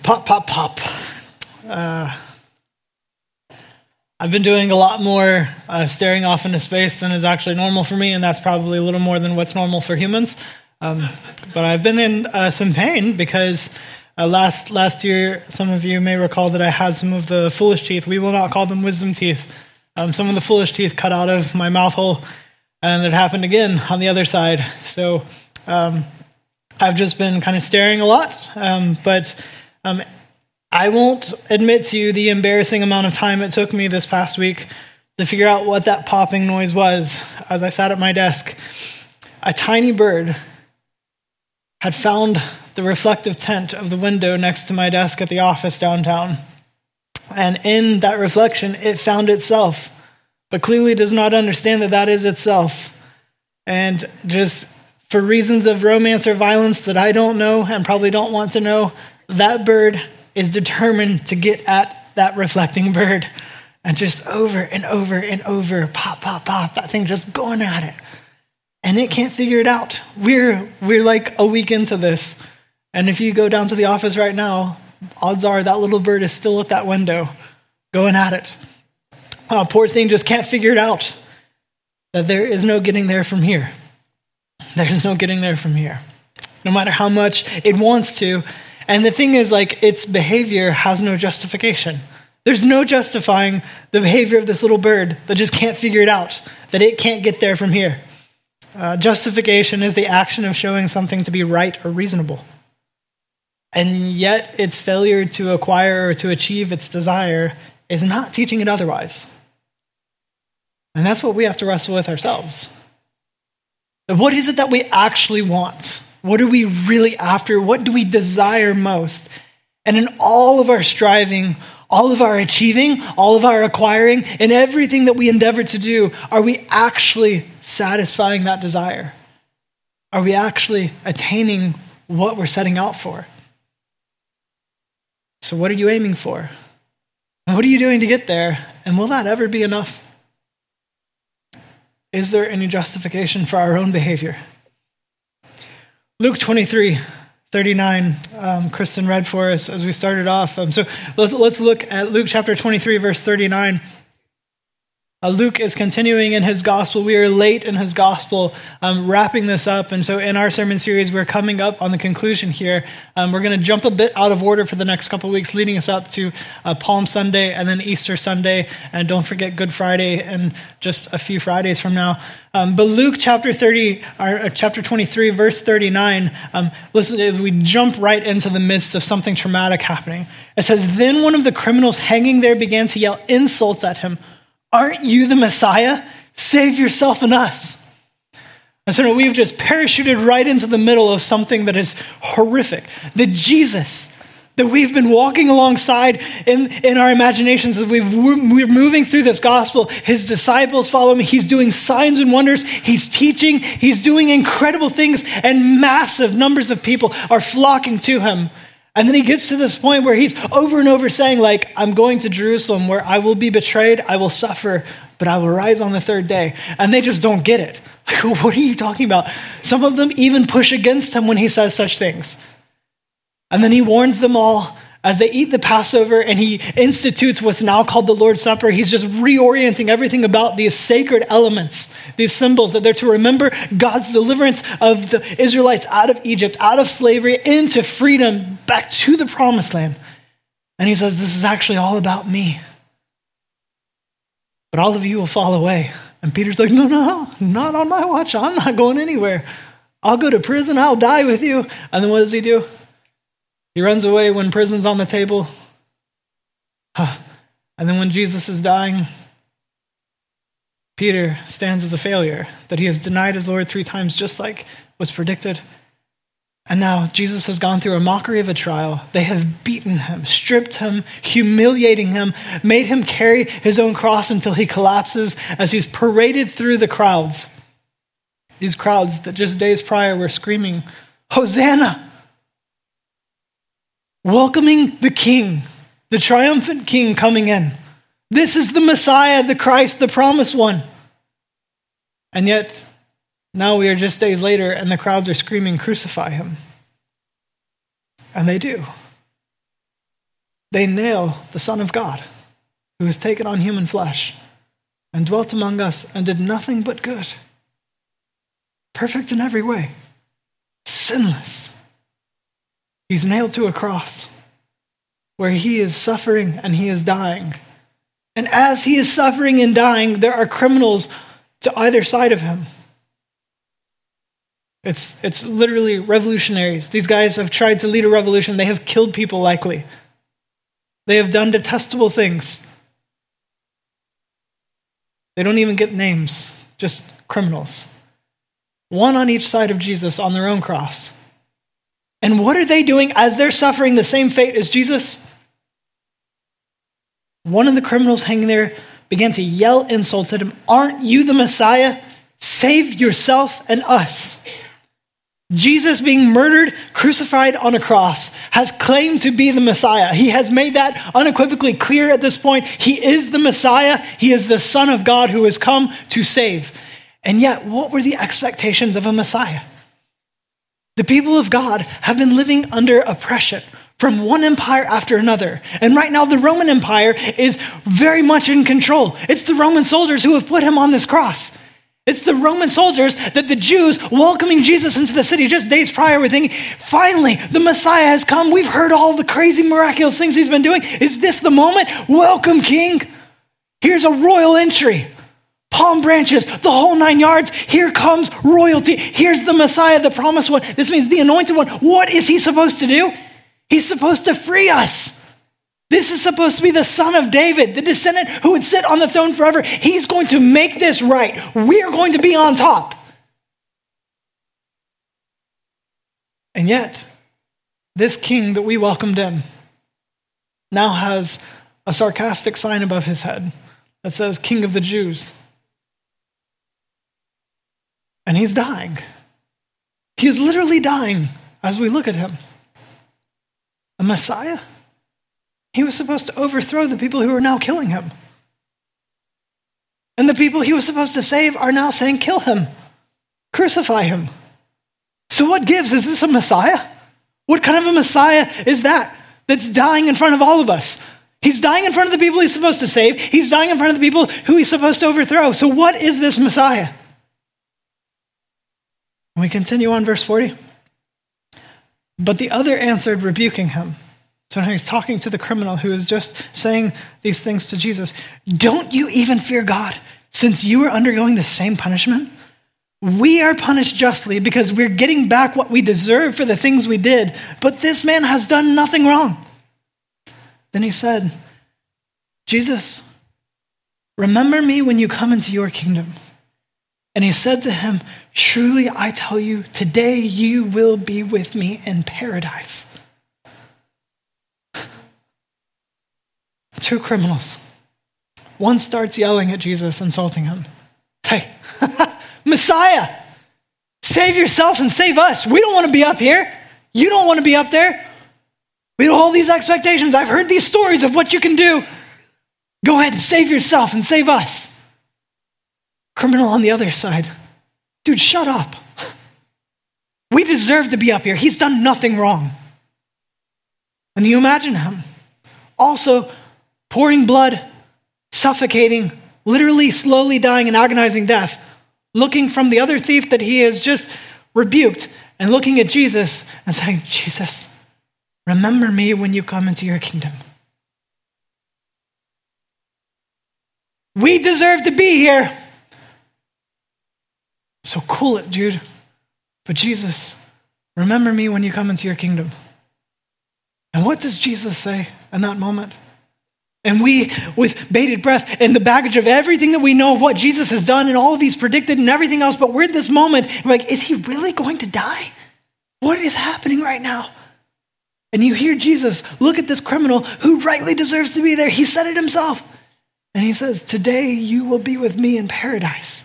Pop, pop, pop. I've been doing a lot more staring off into space than is actually normal for me, and that's probably a little more than what's normal for humans. But I've been in some pain because last year, some of you may recall that I had some of the foolish teeth. We will not call them wisdom teeth. Some of the foolish teeth cut out of my mouth hole, and it happened again on the other side. So I've just been kind of staring a lot, but I won't admit to you the embarrassing amount of time it took me this past week to figure out what that popping noise was as I sat at my desk. A tiny bird had found the reflective tint of the window next to my desk at the office downtown. And in that reflection, it found itself, but clearly does not understand that that is itself. And just for reasons of romance or violence that I don't know and probably don't want to know, that bird is determined to get at that reflecting bird, and just over and over and over, pop, pop, pop, that thing just going at it. And it can't figure it out. We're like a week into this. And if you go down to the office right now, odds are that little bird is still at that window going at it. Poor thing just can't figure it out. That there is no getting there from here. There's no getting there from here. No matter how much it wants to. And the thing is, like, its behavior has no justification. There's no justifying the behavior of this little bird that just can't figure it out, that it can't get there from here. Justification is the action of showing something to be right or reasonable. And yet its failure to acquire or to achieve its desire is not teaching it otherwise. And that's what we have to wrestle with ourselves. What is it that we actually want? What are we really after? What do we desire most? And in all of our striving, all of our achieving, all of our acquiring, and everything that we endeavor to do, are we actually satisfying that desire? Are we actually attaining what we're setting out for? So what are you aiming for? And what are you doing to get there? And will that ever be enough? Is there any justification for our own behavior? Luke 23:39, Kristen read for us as we started off. So let's look at Luke chapter 23, verse 39. Luke is continuing in his gospel. We are late in his gospel, wrapping this up. And so in our sermon series, we're coming up on the conclusion here. We're going to jump a bit out of order for the next couple of weeks, leading us up to Palm Sunday and then Easter Sunday. And don't forget Good Friday and just a few Fridays from now. But Luke chapter 23, verse 39, listen, as we jump right into the midst of something traumatic happening. It says, "Then one of the criminals hanging there began to yell insults at him. 'Aren't you the Messiah? Save yourself and us.'" And so we've just parachuted right into the middle of something that is horrific. That Jesus, that we've been walking alongside in our imaginations as we're moving through this gospel, his disciples follow him. He's doing signs and wonders. He's teaching. He's doing incredible things. And massive numbers of people are flocking to him. And then he gets to this point where he's over and over saying, like, "I'm going to Jerusalem where I will be betrayed, I will suffer, but I will rise on the third day." And they just don't get it. Like, what are you talking about? Some of them even push against him when he says such things. And then he warns them all as they eat the Passover, and he institutes what's now called the Lord's Supper. He's just reorienting everything about these sacred elements, these symbols that they're to remember God's deliverance of the Israelites out of Egypt, out of slavery, into freedom, back to the promised land. And he says, this is actually all about me. But all of you will fall away. And Peter's like, no, not on my watch. I'm not going anywhere. I'll go to prison. I'll die with you. And then what does he do? He runs away when prison's on the table. And then when Jesus is dying, Peter stands as a failure, that he has denied his Lord 3 times, just like was predicted. And now Jesus has gone through a mockery of a trial. They have beaten him, stripped him, humiliating him, made him carry his own cross until he collapses as he's paraded through the crowds. These crowds that just days prior were screaming, "Hosanna!" Welcoming the King, the triumphant King coming in. This is the Messiah, the Christ, the promised one. And yet, now we are just days later and the crowds are screaming, "Crucify him." And they do. they nail the Son of God, who has taken on human flesh and dwelt among us and did nothing but good. Perfect in every way, sinless. He's nailed to a cross where he is suffering and he is dying. And as he is suffering and dying, there are criminals to either side of him. It's literally revolutionaries. These guys have tried to lead a revolution. They have killed people likely. They have done detestable things. They don't even get names, just criminals. One on each side of Jesus on their own cross. And what are they doing as they're suffering the same fate as Jesus? One of the criminals hanging there began to yell insults at him. Aren't you the Messiah? Save yourself and us. Jesus being murdered, crucified on a cross, has claimed to be the Messiah. He has made that unequivocally clear at this point. He is the Messiah. He is the Son of God who has come to save. And yet, what were the expectations of a Messiah? The people of God have been living under oppression from one empire after another. And right now, the Roman Empire is very much in control. It's the Roman soldiers who have put him on this cross. It's the Roman soldiers that the Jews welcoming Jesus into the city just days prior were thinking, finally, the Messiah has come. We've heard all the crazy miraculous things he's been doing. Is this the moment? Welcome, King. Here's a royal entry. Palm branches, the whole 9 yards. Here comes royalty. Here's the Messiah, the promised one. This means the anointed one. What is he supposed to do? He's supposed to free us. This is supposed to be the son of David, the descendant who would sit on the throne forever. He's going to make this right. We're going to be on top. And yet, this king that we welcomed in now has a sarcastic sign above his head that says, King of the Jews. And he's dying. He is literally dying as we look at him. A Messiah? He was supposed to overthrow the people who are now killing him. And the people he was supposed to save are now saying, kill him, crucify him. So what gives? Is this a Messiah? What kind of a Messiah is that that's dying in front of all of us? He's dying in front of the people he's supposed to save. He's dying in front of the people who he's supposed to overthrow. So what is this Messiah? We continue on verse 40. But the other answered, rebuking him. So now he's talking to the criminal who is just saying these things to Jesus. Don't you even fear God, since you are undergoing the same punishment? We are punished justly because we're getting back what we deserve for the things we did, but this man has done nothing wrong. Then he said, Jesus, remember me when you come into your kingdom. And he said to him, truly I tell you, today you will be with me in paradise. Two criminals. One starts yelling at Jesus, insulting him. Hey, Messiah, save yourself and save us. We don't want to be up here. You don't want to be up there. We have all these expectations. I've heard these stories of what you can do. Go ahead and save yourself and save us. Criminal on the other side. Dude, shut up. We deserve to be up here. He's done nothing wrong. And you imagine him also pouring blood, suffocating, literally slowly dying an agonizing death, looking from the other thief that he has just rebuked and looking at Jesus and saying, Jesus, remember me when you come into your kingdom. We deserve to be here. So cool it, dude. But Jesus, remember me when you come into your kingdom. And what does Jesus say in that moment? And we, with bated breath and the baggage of everything that we know of what Jesus has done and all of he's predicted and everything else, but we're in this moment, we're like, is he really going to die? What is happening right now? And you hear Jesus look at this criminal who rightly deserves to be there. He said it himself. And he says, today you will be with me in paradise.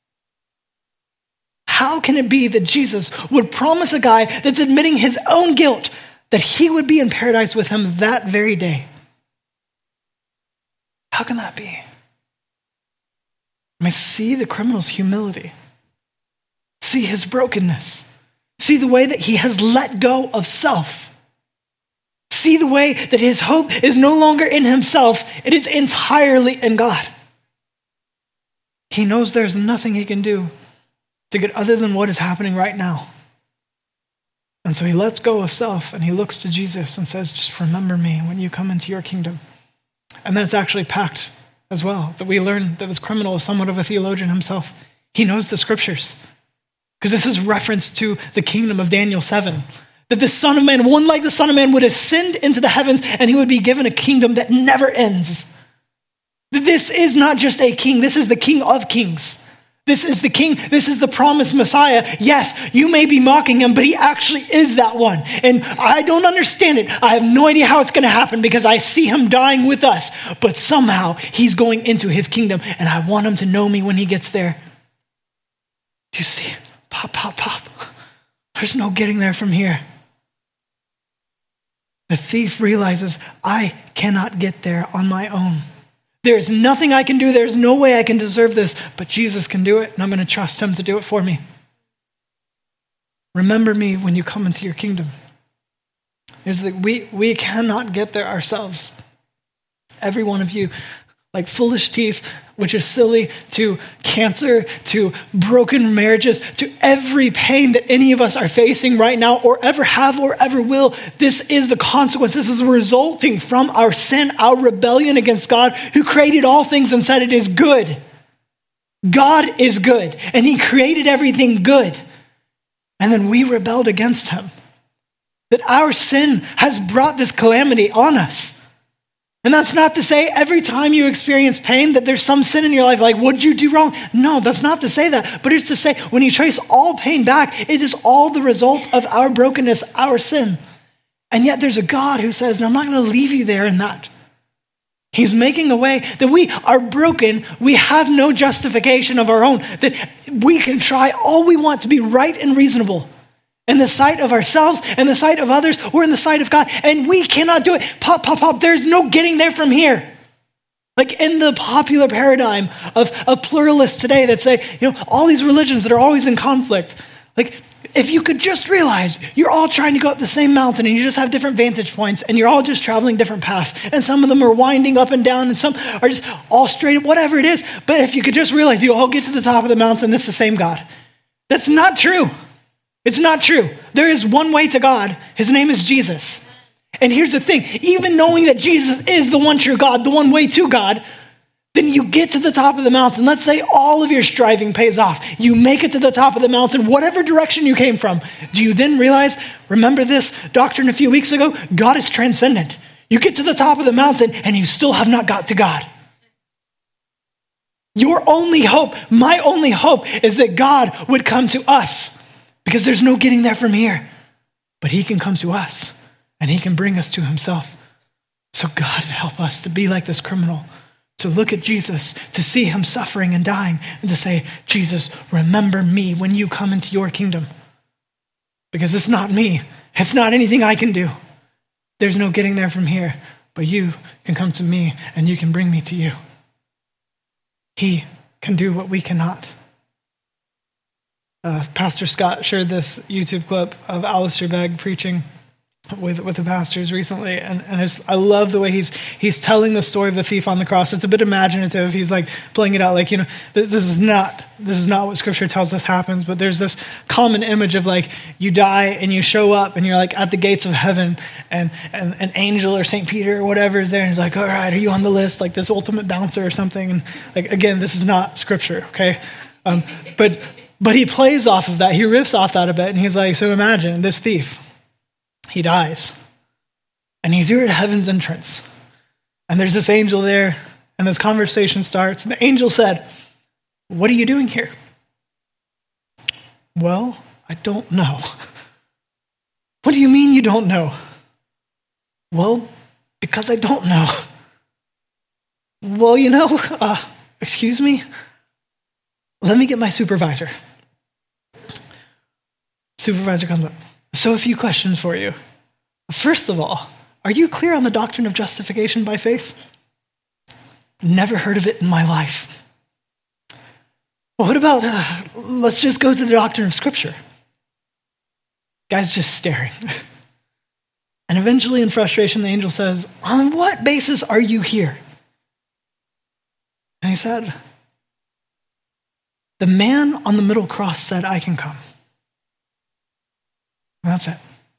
How can it be that Jesus would promise a guy that's admitting his own guilt that he would be in paradise with him that very day? How can that be? I mean, see the criminal's humility. See his brokenness. See the way that he has let go of self. see the way that his hope is no longer in himself, it is entirely in God. He knows there's nothing he can do to get other than what is happening right now. And so he lets go of self and he looks to Jesus and says, just remember me when you come into your kingdom. And that's actually packed as well, that we learn that this criminal is somewhat of a theologian himself. He knows the scriptures. Because this is reference to the kingdom of Daniel 7. That the Son of Man, one like the Son of Man, would ascend into the heavens and he would be given a kingdom that never ends. This is not just a king, this is the King of Kings. This is the king, this is the promised Messiah. Yes, you may be mocking him, but he actually is that one. And I don't understand it. I have no idea how it's going to happen because I see him dying with us. But somehow he's going into his kingdom and I want him to know me when he gets there. Do you see? Pop, pop, pop. There's no getting there from here. The thief realizes, I cannot get there on my own. There is nothing I can do. There's no way I can deserve this, but Jesus can do it, and I'm going to trust him to do it for me. Remember me when you come into your kingdom. We cannot get there ourselves. Every one of you, like foolish teeth, which is silly, to cancer, to broken marriages, to every pain that any of us are facing right now or ever have or ever will. This is the consequence. This is resulting from our sin, our rebellion against God, who created all things and said it is good. God is good, and he created everything good. And then we rebelled against him. That our sin has brought this calamity on us. And that's not to say every time you experience pain that there's some sin in your life, like, what did you do wrong? No, that's not to say that. But it's to say when you trace all pain back, it is all the result of our brokenness, our sin. And yet there's a God who says, I'm not going to leave you there in that. He's making a way that we are broken. We have no justification of our own, that we can try all we want to be right and reasonable. In the sight of ourselves, in the sight of others, or in the sight of God. And we cannot do it. Pop, pop, pop. There's no getting there from here. Like in the popular paradigm of pluralists today that say, all these religions that are always in conflict. Like, if you could just realize you're all trying to go up the same mountain and you just have different vantage points and you're all just traveling different paths. And some of them are winding up and down and some are just all straight, whatever it is. But if you could just realize you all get to the top of the mountain, it's the same God. That's not true. It's not true. There is one way to God. His name is Jesus. And here's the thing. Even knowing that Jesus is the one true God, the one way to God, then you get to the top of the mountain. Let's say all of your striving pays off. You make it to the top of the mountain, whatever direction you came from. Do you then realize, remember this doctrine a few weeks ago? God is transcendent. You get to the top of the mountain and you still have not got to God. Your only hope, my only hope, is that God would come to us. Because there's no getting there from here. But he can come to us and he can bring us to himself. So God, help us to be like this criminal, to look at Jesus, to see him suffering and dying, and to say, Jesus, remember me when you come into your kingdom. Because it's not me. It's not anything I can do. There's no getting there from here. But you can come to me and you can bring me to you. He can do what we cannot. Pastor Scott shared this YouTube clip of Alistair Begg preaching with the pastors recently, and I love the way he's telling the story of the thief on the cross. It's a bit imaginative. He's like playing it out like, this is not what Scripture tells us happens, but there's this common image of like you die and you show up and you're like at the gates of heaven, and an angel or St. Peter or whatever is there, and he's like, all right, are you on the list? Like this ultimate bouncer or something. And like, again, this is not Scripture, okay? But he plays off of that. He riffs off that a bit. And he's like, so imagine this thief, he dies. And he's here at heaven's entrance. And there's this angel there. And this conversation starts. And the angel said, what are you doing here? Well, I don't know. What do you mean you don't know? Well, because I don't know. Well, excuse me? Let me get my supervisor. Supervisor comes up. So a few questions for you. First of all, are you clear on the doctrine of justification by faith? Never heard of it in my life. Well, what about, let's just go to the doctrine of Scripture. Guy's just staring. And eventually in frustration, the angel says, on what basis are you here? And he said, the man on the middle cross said, I can come. And that's it.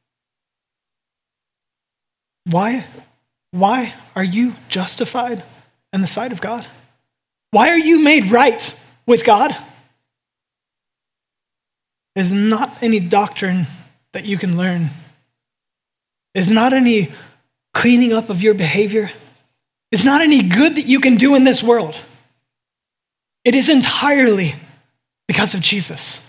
Why? Why are you justified in the sight of God? Why are you made right with God? There's not any doctrine that you can learn. There's not any cleaning up of your behavior. There's not any good that you can do in this world. It is entirely because of Jesus.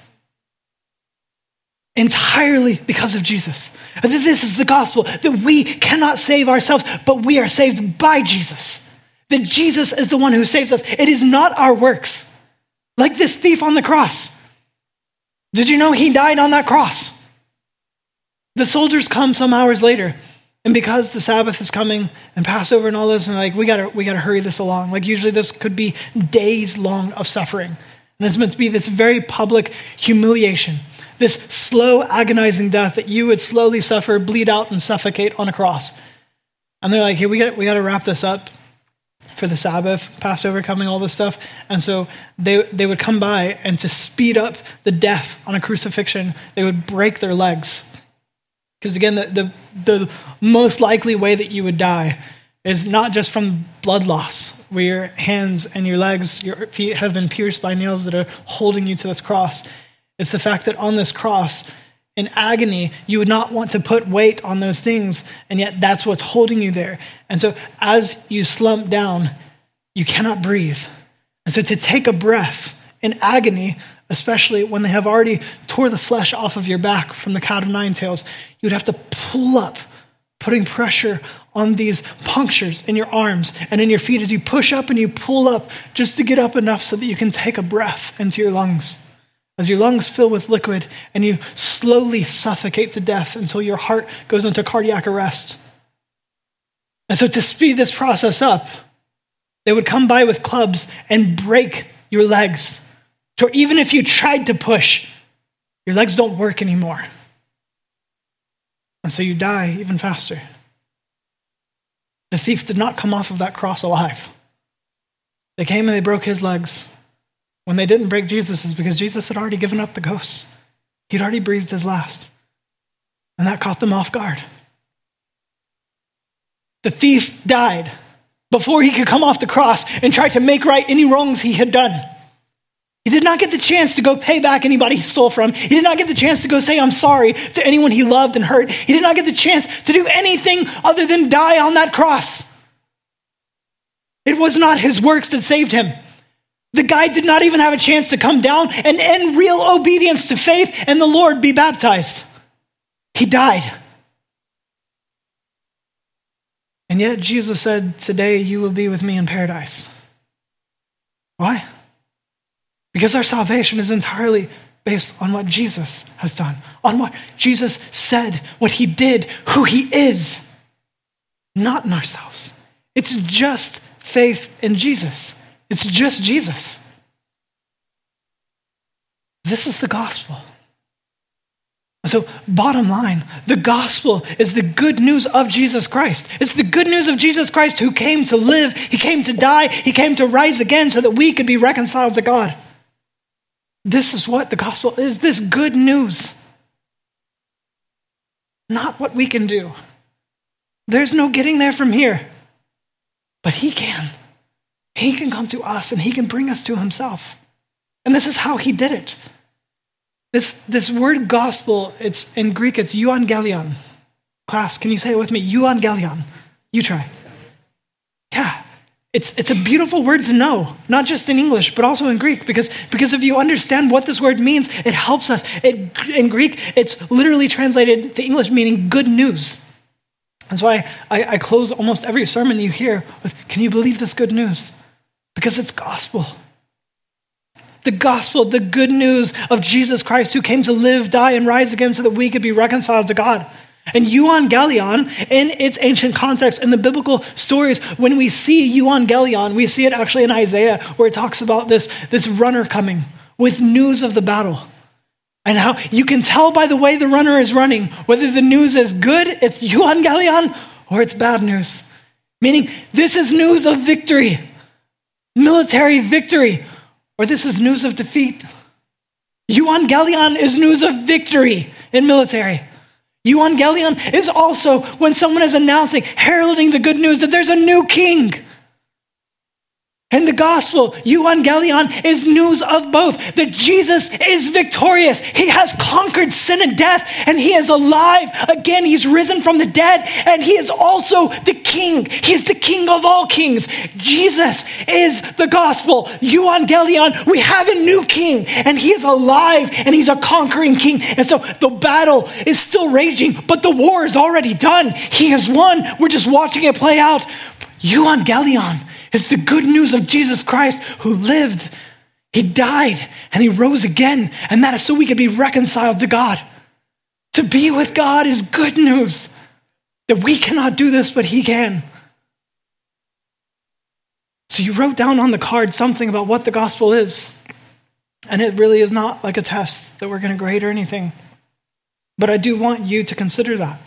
Entirely because of Jesus. This is the gospel, that we cannot save ourselves, but we are saved by Jesus. That Jesus is the one who saves us. It is not our works. Like this thief on the cross. Did you know he died on that cross? The soldiers come some hours later, and because the Sabbath is coming and Passover and all this, and like we gotta hurry this along. Like usually this could be days long of suffering. And it's meant to be this very public humiliation. This slow, agonizing death that you would slowly suffer, bleed out, and suffocate on a cross. And they're like, hey, we got to wrap this up for the Sabbath, Passover coming, all this stuff. And so they would come by, and to speed up the death on a crucifixion, they would break their legs. Because again, the most likely way that you would die is not just from blood loss, where your hands and your legs, your feet have been pierced by nails that are holding you to this cross. It's the fact that on this cross, in agony, you would not want to put weight on those things, and yet that's what's holding you there. And so as you slump down, you cannot breathe. And so to take a breath in agony, especially when they have already tore the flesh off of your back from the cat of nine tails, you'd have to pull up, putting pressure on these punctures in your arms and in your feet as you push up and you pull up just to get up enough so that you can take a breath into your lungs. As your lungs fill with liquid and you slowly suffocate to death until your heart goes into cardiac arrest. And so to speed this process up, they would come by with clubs and break your legs. So even if you tried to push, your legs don't work anymore. And so you die even faster. The thief did not come off of that cross alive. They came and they broke his legs. When they didn't break Jesus, is because Jesus had already given up the ghost. He'd already breathed his last. And that caught them off guard. The thief died before he could come off the cross and try to make right any wrongs he had done. He did not get the chance to go pay back anybody he stole from. He did not get the chance to go say, I'm sorry to anyone he loved and hurt. He did not get the chance to do anything other than die on that cross. It was not his works that saved him. The guy did not even have a chance to come down and in real obedience to faith and the Lord be baptized. He died. And yet Jesus said, today you will be with me in paradise. Why? Because our salvation is entirely based on what Jesus has done, on what Jesus said, what he did, who he is, not in ourselves. It's just faith in Jesus. It's just Jesus. This is the gospel. So bottom line, the gospel is the good news of Jesus Christ. It's the good news of Jesus Christ who came to live, he came to die, he came to rise again so that we could be reconciled to God. This is what the gospel is, this good news. Not what we can do. There's no getting there from here. But he can. He can come to us and he can bring us to himself. And this is how he did it. This word gospel, it's in Greek, it's euangelion. Class, can you say it with me? Euangelion. You try. Yeah. It's a beautiful word to know, not just in English, but also in Greek, because if you understand what this word means, it helps us. In Greek, it's literally translated to English meaning good news. That's why I close almost every sermon you hear with, can you believe this good news? Because it's gospel. The gospel, the good news of Jesus Christ who came to live, die, and rise again so that we could be reconciled to God. And euangelion, in its ancient context, in the biblical stories, when we see euangelion, we see it actually in Isaiah, where it talks about this runner coming with news of the battle. And how you can tell by the way the runner is running whether the news is good, it's euangelion, or it's bad news. Meaning, this is news of victory, military victory, or this is news of defeat. Euangelion is news of victory in military. Euangelion is also when someone is announcing, heralding the good news that there's a new king. And the gospel, euangelion, is news of both, that Jesus is victorious. He has conquered sin and death, and he is alive. Again, he's risen from the dead, and he is also the king. He is the king of all kings. Jesus is the gospel. Euangelion, we have a new king, and he is alive, and he's a conquering king. And so the battle is still raging, but the war is already done. He has won. We're just watching it play out. Euangelion is the good news of Jesus Christ who lived, he died, and he rose again. And that is so we could be reconciled to God. To be with God is good news. That we cannot do this, but he can. So you wrote down on the card something about what the gospel is. And it really is not like a test that we're going to grade or anything. But I do want you to consider that.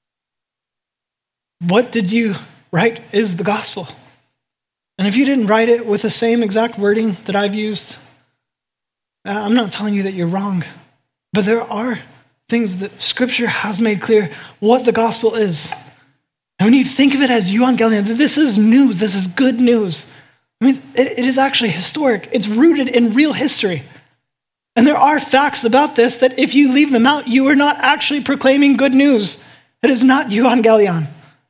What did you write is the gospel? And if you didn't write it with the same exact wording that I've used, I'm not telling you that you're wrong. But there are things that Scripture has made clear what the gospel is. And when you think of it as euangelion, this is news, this is good news. I mean, it is actually historic. It's rooted in real history. And there are facts about this that if you leave them out, you are not actually proclaiming good news. It is not euangelion.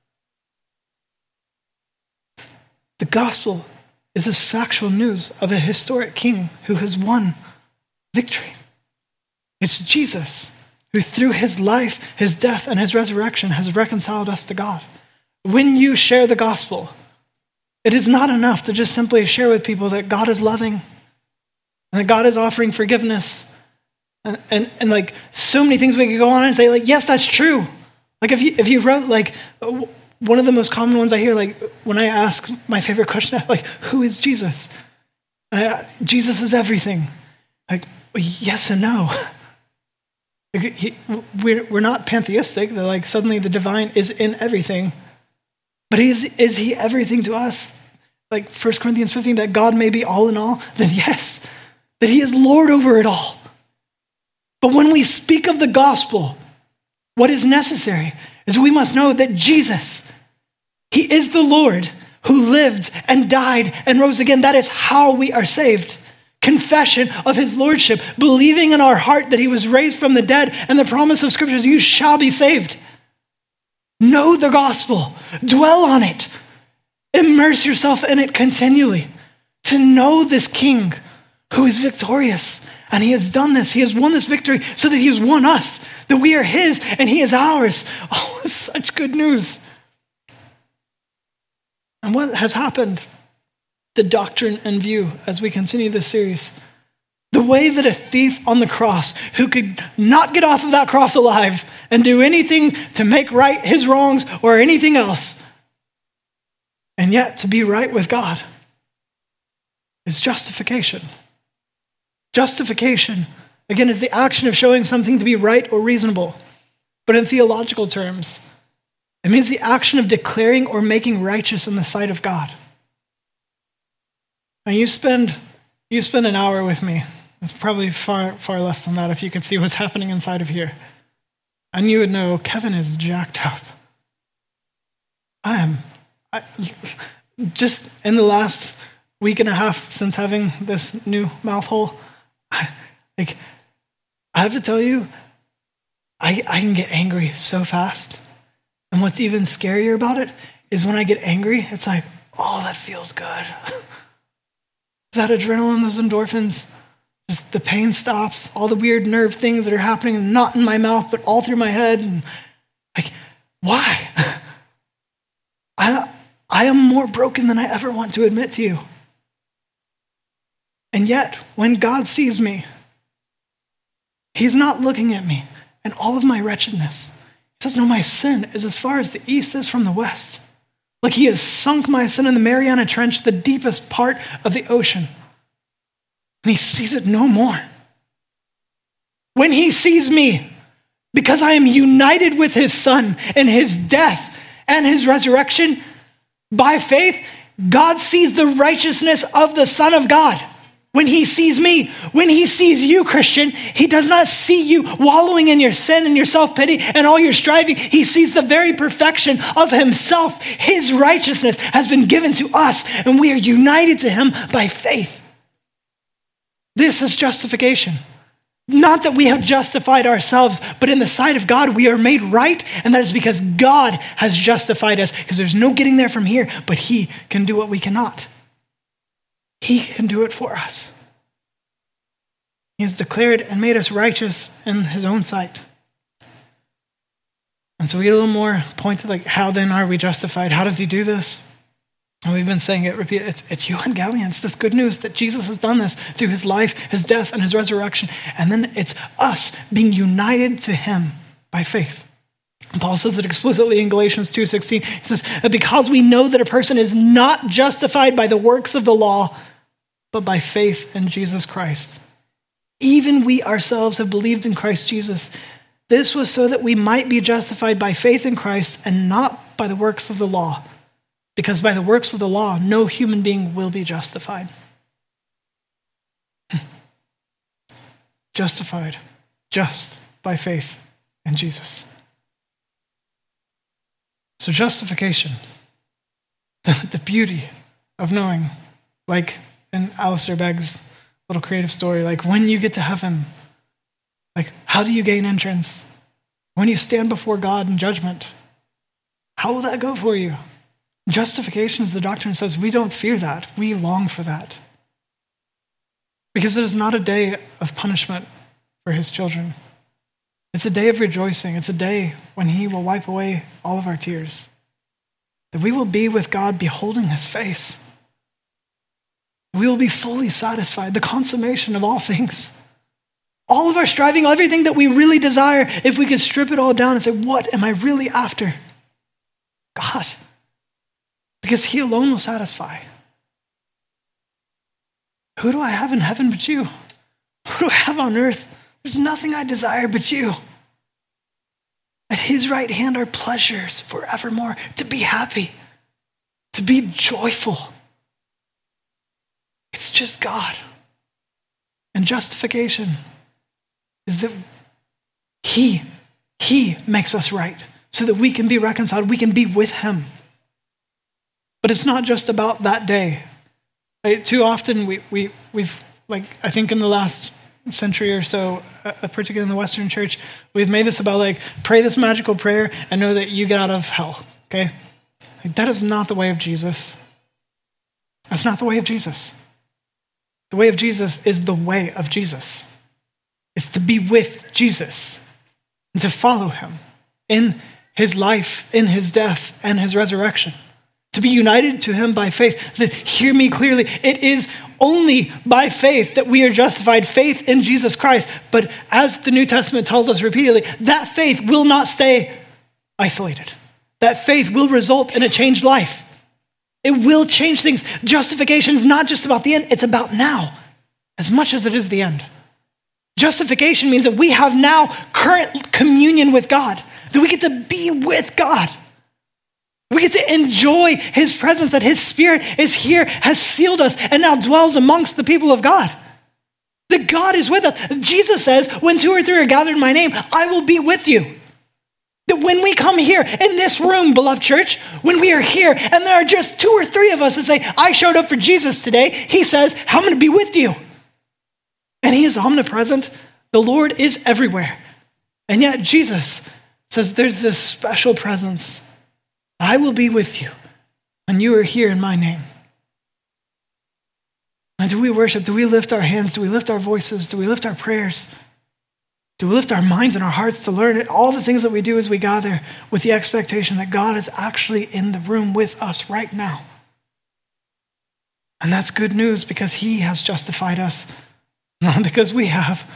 The gospel is this factual news of a historic king who has won victory. It's Jesus who through his life, his death, and his resurrection has reconciled us to God. When you share the gospel, it is not enough to just simply share with people that God is loving and that God is offering forgiveness. And like so many things we could go on and say, like, yes, that's true. Like if you wrote like, one of the most common ones I hear, like when I ask my favorite question, like, who is Jesus? Jesus is everything. Like, yes and no. Like, we're not pantheistic, that like suddenly the divine is in everything. But is he everything to us? Like 1 Corinthians 15, that God may be all in all? Then yes, that he is Lord over it all. But when we speak of the gospel, what is necessary is we must know that Jesus, he is the Lord who lived and died and rose again. That is how we are saved. Confession of his lordship, believing in our heart that he was raised from the dead, and the promise of scriptures, you shall be saved. Know the gospel, dwell on it, immerse yourself in it continually to know this king who is victorious. And he has done this. He has won this victory so that he has won us, that we are his and he is ours. Oh, it's such good news. And what has happened? The doctrine and view as we continue this series. The way that a thief on the cross who could not get off of that cross alive and do anything to make right his wrongs or anything else, and yet to be right with God, is justification. Justification, again, is the action of showing something to be right or reasonable. But in theological terms, it means the action of declaring or making righteous in the sight of God. Now you spend an hour with me. It's probably far, far less than that if you could see what's happening inside of here. And you would know Kevin is jacked up. Just in the last week and a half since having this new mouth hole, I have to tell you, I can get angry so fast. And what's even scarier about it is when I get angry, it's like, oh, that feels good. Is that adrenaline, those endorphins? Just the pain stops, all the weird nerve things that are happening, not in my mouth, but all through my head. And like, why? I am more broken than I ever want to admit to you. And yet, when God sees me, he's not looking at me and all of my wretchedness. He says, no, my sin is as far as the east is from the west. Like he has sunk my sin in the Mariana Trench, the deepest part of the ocean. And he sees it no more. when he sees me, because I am united with his son in his death and his resurrection, by faith, God sees the righteousness of the Son of God. When he sees me, when he sees you, Christian, he does not see you wallowing in your sin and your self-pity and all your striving. He sees the very perfection of himself. His righteousness has been given to us, and we are united to him by faith. This is justification. Not that we have justified ourselves, but in the sight of God, we are made right, and that is because God has justified us, because there's no getting there from here, but he can do what we cannot. He can do it for us. He has declared and made us righteous in his own sight. And so we get a little more pointed, like, how then are we justified? How does he do this? And we've been saying it, repeat, it's euangelion. It's this good news that Jesus has done this through his life, his death, and his resurrection. And then it's us being united to him by faith. And Paul says it explicitly in Galatians 2:16. He says that because we know that a person is not justified by the works of the law, but by faith in Jesus Christ. Even we ourselves have believed in Christ Jesus. This was so that we might be justified by faith in Christ and not by the works of the law. Because by the works of the law, no human being will be justified. Justified just by faith in Jesus. So justification, the beauty of knowing, like in Alistair Begg's little creative story, like when you get to heaven, like how do you gain entrance? When you stand before God in judgment, how will that go for you? Justification, as the doctrine says, we don't fear that. We long for that. Because it is not a day of punishment for his children. It's a day of rejoicing. It's a day when he will wipe away all of our tears. That we will be with God beholding his face. We will be fully satisfied, the consummation of all things. All of our striving, everything that we really desire, if we could strip it all down and say, what am I really after? God. Because he alone will satisfy. Who do I have in heaven but you? Who do I have on earth? There's nothing I desire but you. At his right hand are pleasures forevermore. To be happy, to be joyful. It's just God. And justification is that he makes us right so that we can be reconciled. We can be with him. But it's not just about that day. Right? Too often we've like, I think in the last century or so, particularly in the Western church, we've made this about like, pray this magical prayer and know that you get out of hell, okay? Like, that is not the way of Jesus. That's not the way of Jesus. The way of Jesus is the way of Jesus. It's to be with Jesus and to follow him in his life, in his death, and his resurrection. To be united to him by faith. That, hear me clearly, it is only by faith that we are justified, faith in Jesus Christ. But as the New Testament tells us repeatedly, that faith will not stay isolated. That faith will result in a changed life. It will change things. Justification is not just about the end, it's about now, as much as it is the end. Justification means that we have now current communion with God, that we get to be with God. We get to enjoy his presence, that his spirit is here, has sealed us, and now dwells amongst the people of God. That God is with us. Jesus says, when 2 or 3 are gathered in my name, I will be with you. That when we come here in this room, beloved church, when we are here and there are just 2 or 3 of us that say, I showed up for Jesus today, he says, I'm going to be with you. And he is omnipresent. The Lord is everywhere. And yet Jesus says there's this special presence. I will be with you when you are here in my name. And do we worship? Do we lift our hands? Do we lift our voices? Do we lift our prayers? Do we lift our minds and our hearts to learn it? All the things that we do as we gather with the expectation that God is actually in the room with us right now. And that's good news because he has justified us, not because we have.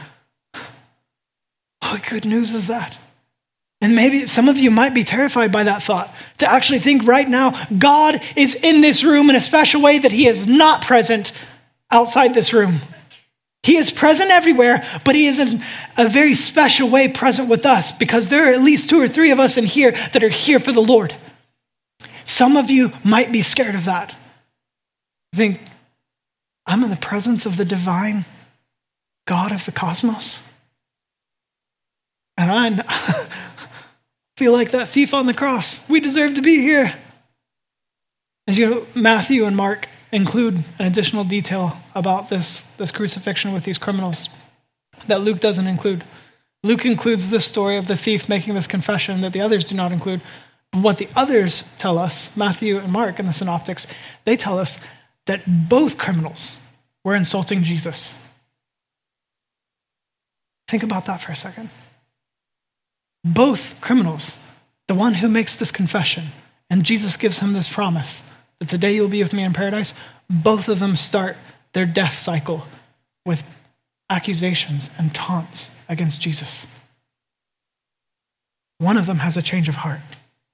What good news is that? And maybe some of you might be terrified by that thought, to actually think right now, God is in this room in a special way that he is not present outside this room. He is present everywhere, but he is in a very special way present with us because there are at least 2 or 3 of us in here that are here for the Lord. Some of you might be scared of that. Think, I'm in the presence of the divine God of the cosmos. And I feel like that thief on the cross. We deserve to be here. As you know, Matthew and Mark include an additional detail about this crucifixion with these criminals that Luke doesn't include. Luke includes this story of the thief making this confession that the others do not include. But what the others tell us, Matthew and Mark in the synoptics, they tell us that both criminals were insulting Jesus. Think about that for a second. Both criminals, the one who makes this confession, and Jesus gives him this promise that today you'll be with me in paradise, both of them start their death cycle with accusations and taunts against Jesus. One of them has a change of heart.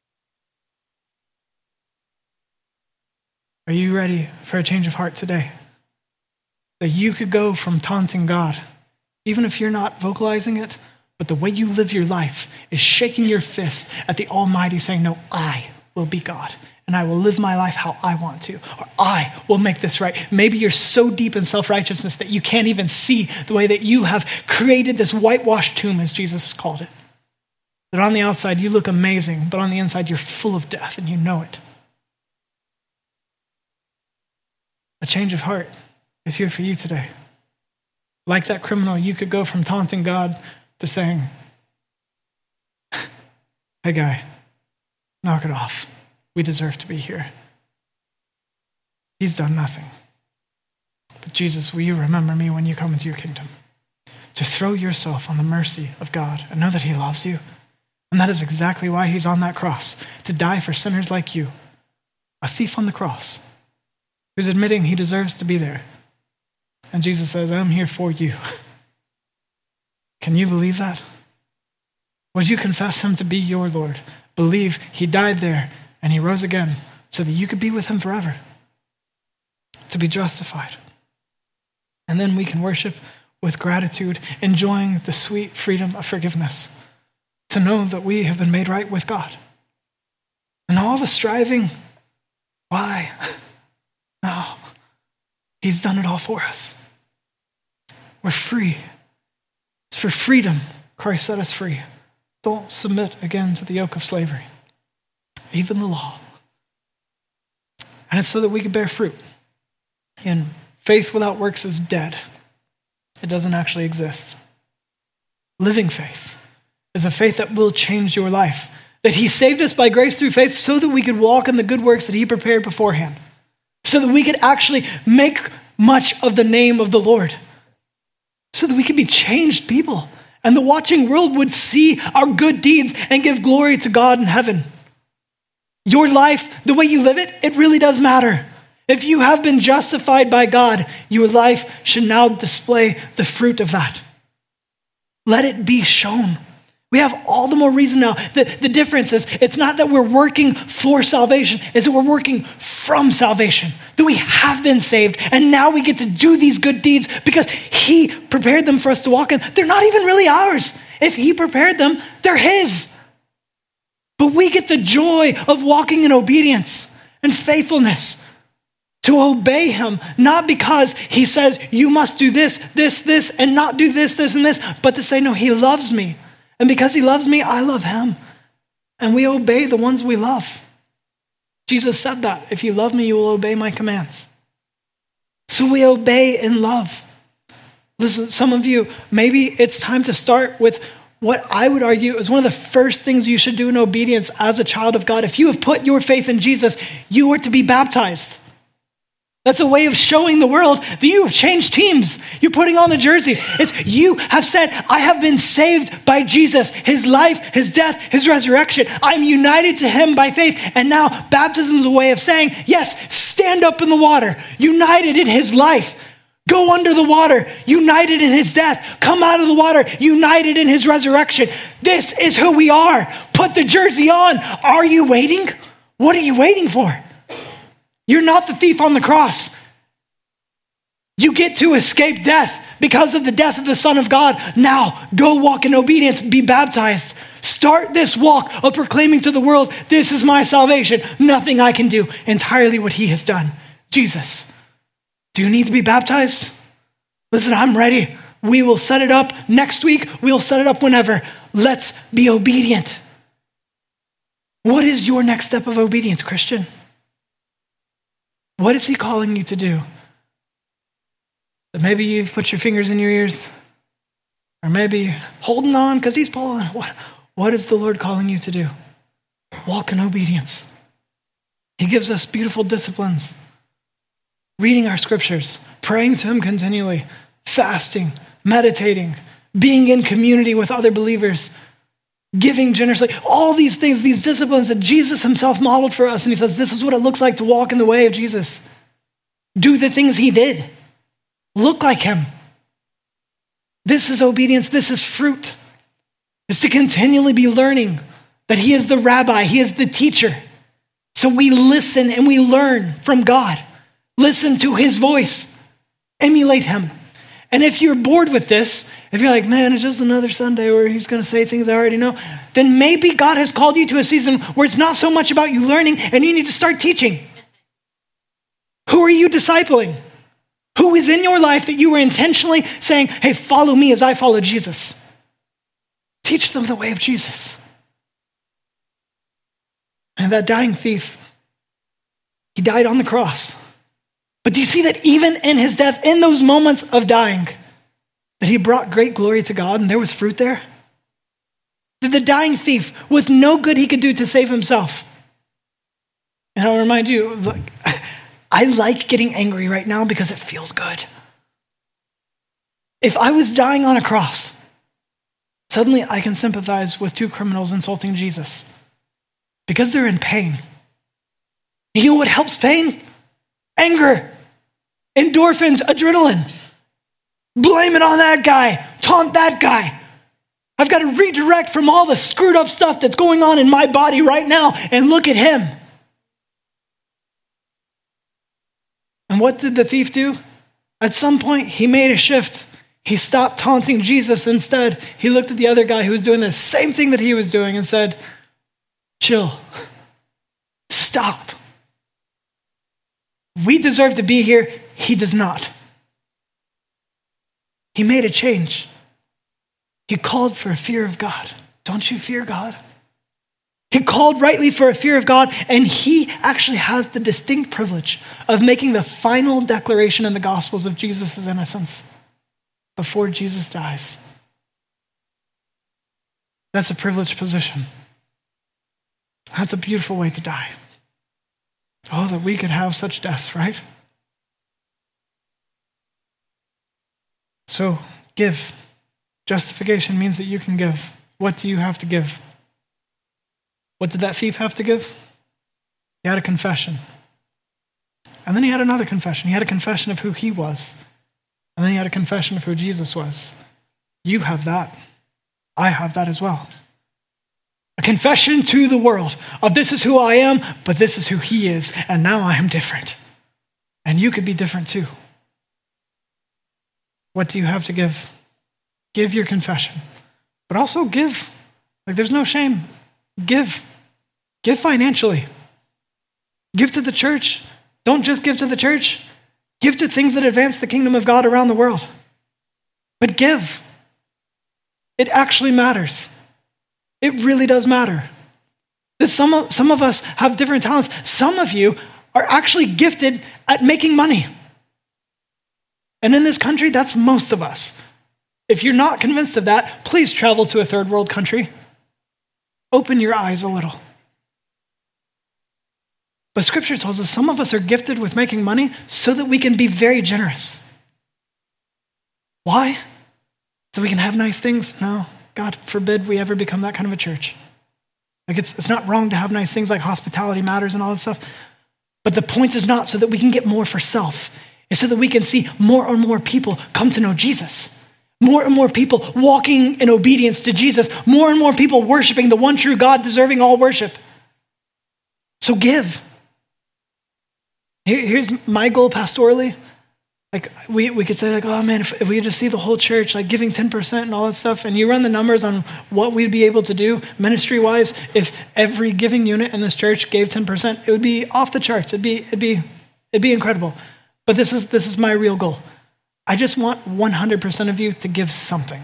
Are you ready for a change of heart today? That you could go from taunting God, even if you're not vocalizing it, but the way you live your life is shaking your fist at the Almighty saying, no, I will be God. And I will live my life how I want to, or I will make this right. Maybe you're so deep in self-righteousness that you can't even see the way that you have created this whitewashed tomb, as Jesus called it. That on the outside you look amazing, but on the inside you're full of death and you know it. A change of heart is here for you today. Like that criminal, you could go from taunting God to saying, hey guy, knock it off. We deserve to be here. He's done nothing. But Jesus, will you remember me when you come into your kingdom? To throw yourself on the mercy of God and know that he loves you. And that is exactly why he's on that cross, to die for sinners like you. A thief on the cross who's admitting he deserves to be there. And Jesus says, I'm here for you. Can you believe that? Would you confess him to be your Lord? Believe he died there and he rose again so that you could be with him forever, to be justified. And then we can worship with gratitude, enjoying the sweet freedom of forgiveness, to know that we have been made right with God. And all the striving, why? No, he's done it all for us. We're free. It's for freedom Christ set us free. Don't submit again to the yoke of slavery, even the law. And it's so that we can bear fruit. And faith without works is dead. It doesn't actually exist. Living faith is a faith that will change your life. That he saved us by grace through faith so that we could walk in the good works that he prepared beforehand. So that we could actually make much of the name of the Lord. So that we could be changed people. And the watching world would see our good deeds and give glory to God in heaven. Your life, the way you live it, it really does matter. If you have been justified by God, your life should now display the fruit of that. Let it be shown. We have all the more reason now. The difference is, it's not that we're working for salvation, it's that we're working from salvation. That we have been saved, and now we get to do these good deeds because he prepared them for us to walk in. They're not even really ours. If he prepared them, they're his. But we get the joy of walking in obedience and faithfulness to obey him, not because he says, you must do this, and not do this, and this, but to say, no, he loves me. And because he loves me, I love him. And we obey the ones we love. Jesus said that. If you love me, you will obey my commands. So we obey in love. Listen, some of you, maybe it's time to start with what I would argue is one of the first things you should do in obedience as a child of God. If you have put your faith in Jesus, you are to be baptized. That's a way of showing the world that you have changed teams. You're putting on the jersey. It's you have said, I have been saved by Jesus, his life, his death, his resurrection. I'm united to him by faith. And now baptism is a way of saying, yes, stand up in the water, united in his life. Go under the water, united in his death. Come out of the water, united in his resurrection. This is who we are. Put the jersey on. Are you waiting? What are you waiting for? You're not the thief on the cross. You get to escape death because of the death of the Son of God. Now go walk in obedience, be baptized. Start this walk of proclaiming to the world, this is my salvation. Nothing I can do, entirely what he has done. Jesus, do you need to be baptized? Listen, I'm ready. We will set it up next week. We'll set it up whenever. Let's be obedient. What is your next step of obedience, Christian? What is he calling you to do? That maybe you've put your fingers in your ears, or maybe holding on because he's pulling. What is the Lord calling you to do? Walk in obedience. He gives us beautiful disciplines. Reading our scriptures, praying to him continually, fasting, meditating, being in community with other believers, giving generously, all these things, these disciplines that Jesus himself modeled for us. And he says, this is what it looks like to walk in the way of Jesus. Do the things he did. Look like him. This is obedience. This is fruit. Is to continually be learning that he is the rabbi. He is the teacher. So we listen and we learn from God. Listen to his voice. Emulate him. And if you're bored with this, if you're like, man, it's just another Sunday where he's going to say things I already know, then maybe God has called you to a season where it's not so much about you learning and you need to start teaching. Who are you discipling? Who is in your life that you were intentionally saying, hey, follow me as I follow Jesus? Teach them the way of Jesus. And that dying thief, he died on the cross. But do you see that even in his death, in those moments of dying, that he brought great glory to God and there was fruit there? That the dying thief, with no good he could do to save himself. And I'll remind you, I like getting angry right now because it feels good. If I was dying on a cross, suddenly I can sympathize with two criminals insulting Jesus because they're in pain. And you know what helps pain? Anger, endorphins, adrenaline. Blame it on that guy, taunt that guy. I've got to redirect from all the screwed up stuff that's going on in my body right now and look at him. And what did the thief do? At some point, he made a shift. He stopped taunting Jesus. Instead, he looked at the other guy who was doing the same thing that he was doing and said, chill, stop. We deserve to be here. He does not. He made a change. He called for a fear of God. Don't you fear God? He called rightly for a fear of God, and he actually has the distinct privilege of making the final declaration in the Gospels of Jesus' innocence before Jesus dies. That's a privileged position. That's a beautiful way to die. Oh, that we could have such deaths, right? So, give. Justification means that you can give. What do you have to give? What did that thief have to give? He had a confession. And then he had another confession. He had a confession of who he was. And then he had a confession of who Jesus was. You have that. I have that as well. A confession to the world of this is who I am, but this is who he is, and now I am different. And you could be different too. What do you have to give? Give your confession, but also give. Like there's no shame. Give. Give financially. Give to the church. Don't just give to the church. Give to things that advance the kingdom of God around the world. But give. It actually matters. It really does matter. Some of us have different talents. Some of you are actually gifted at making money. And in this country, that's most of us. If you're not convinced of that, please travel to a third world country. Open your eyes a little. But scripture tells us some of us are gifted with making money so that we can be very generous. Why? So we can have nice things? No. God forbid we ever become that kind of a church. Like it's not wrong to have nice things like hospitality matters and all that stuff. But the point is not so that we can get more for self. It's so that we can see more and more people come to know Jesus. More and more people walking in obedience to Jesus. More and more people worshiping the one true God, deserving all worship. So give. Here's my goal pastorally. Like we could say like, oh man, if we could just see the whole church like giving 10% and all that stuff, and you run the numbers on what we'd be able to do ministry-wise, if every giving unit in this church gave 10%, it would be off the charts. It'd be incredible. But this is my real goal. I just want 100% of you to give something.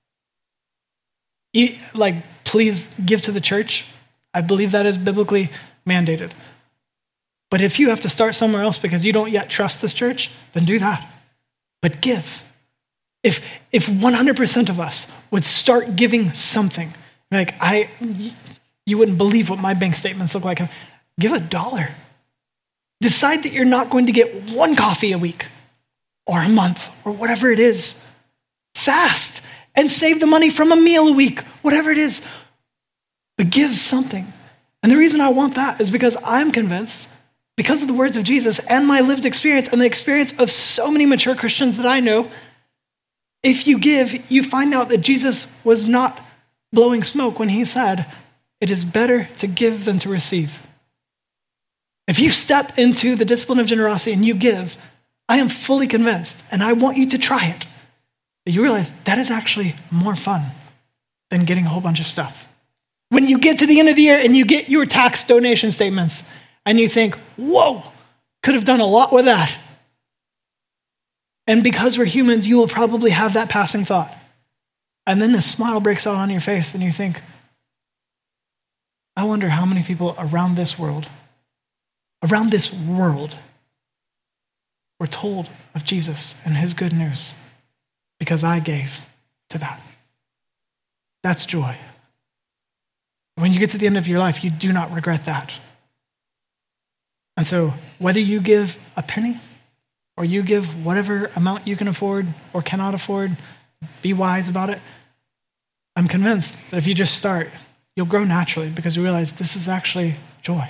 Please give to the church. I believe that is biblically mandated. But if you have to start somewhere else because you don't yet trust this church, then do that. But give. If 100% of us would start giving something, you wouldn't believe what my bank statements look like. Give $1. Decide that you're not going to get one coffee a week or a month or whatever it is. Fast and save the money from a meal a week, whatever it is. But give something. And the reason I want that is because I'm convinced, because of the words of Jesus and my lived experience and the experience of so many mature Christians that I know, if you give, you find out that Jesus was not blowing smoke when he said, it is better to give than to receive. If you step into the discipline of generosity and you give, I am fully convinced, and I want you to try it, that you realize that is actually more fun than getting a whole bunch of stuff. When you get to the end of the year and you get your tax donation statements and you think, whoa, could have done a lot with that. And because we're humans, you will probably have that passing thought. And then a smile breaks out on your face and you think, I wonder how many people around this world were told of Jesus and his good news because I gave to that. That's joy. When you get to the end of your life, you do not regret that. And so whether you give a penny or you give whatever amount you can afford or cannot afford, be wise about it. I'm convinced that if you just start, you'll grow naturally because you realize this is actually joy.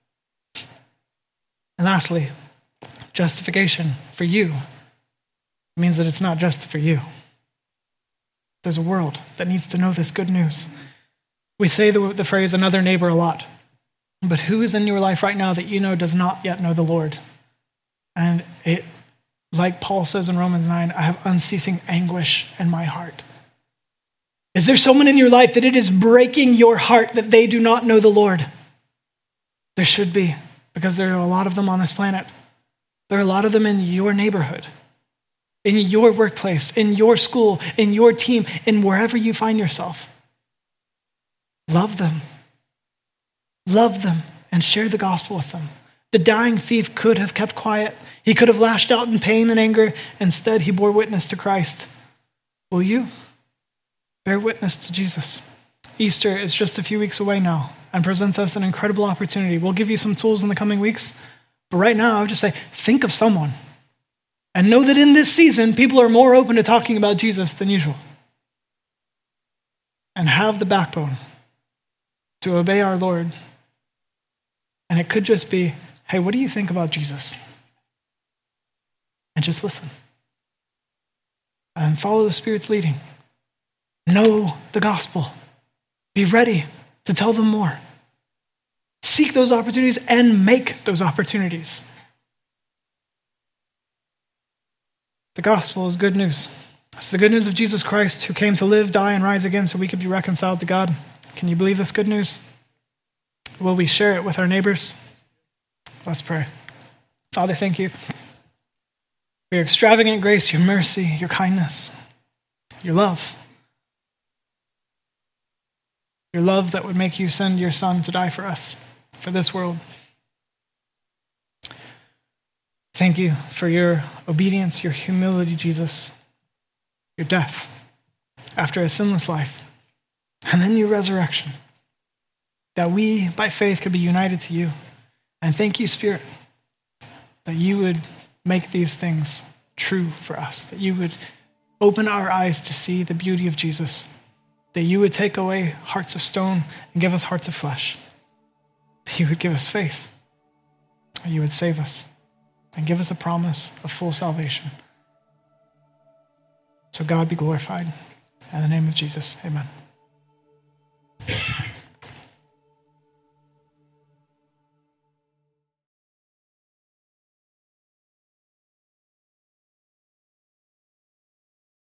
And lastly, justification for you means that it's not just for you. There's a world that needs to know this good news. We say the phrase another neighbor a lot, but who is in your life right now that you know does not yet know the Lord? And it, like Paul says in Romans 9, I have unceasing anguish in my heart. Is there someone in your life that it is breaking your heart that they do not know the Lord? There should be, because there are a lot of them on this planet. There are a lot of them in your neighborhood, in your workplace, in your school, in your team, in wherever you find yourself. Love them. Love them and share the gospel with them. The dying thief could have kept quiet. He could have lashed out in pain and anger. Instead, he bore witness to Christ. Will you bear witness to Jesus? Easter is just a few weeks away now and presents us an incredible opportunity. We'll give you some tools in the coming weeks. But right now, I would just say, think of someone. And know that in this season, people are more open to talking about Jesus than usual. And have the backbone to obey our Lord. And it could just be, hey, what do you think about Jesus? And just listen. And follow the Spirit's leading. Know the gospel. Be ready to tell them more. Seek those opportunities and make those opportunities. The gospel is good news. It's the good news of Jesus Christ who came to live, die, and rise again so we could be reconciled to God. Can you believe this good news? Will we share it with our neighbors? Let's pray. Father, thank you for your extravagant grace, your mercy, your kindness, your love. Your love that would make you send your son to die for us, for this world. Thank you for your obedience, your humility, Jesus, your death after a sinless life, and then your resurrection, that we, by faith, could be united to you. And thank you, Spirit, that you would make these things true for us, that you would open our eyes to see the beauty of Jesus, that you would take away hearts of stone and give us hearts of flesh, that you would give us faith, that you would save us and give us a promise of full salvation. So God be glorified. In the name of Jesus, amen.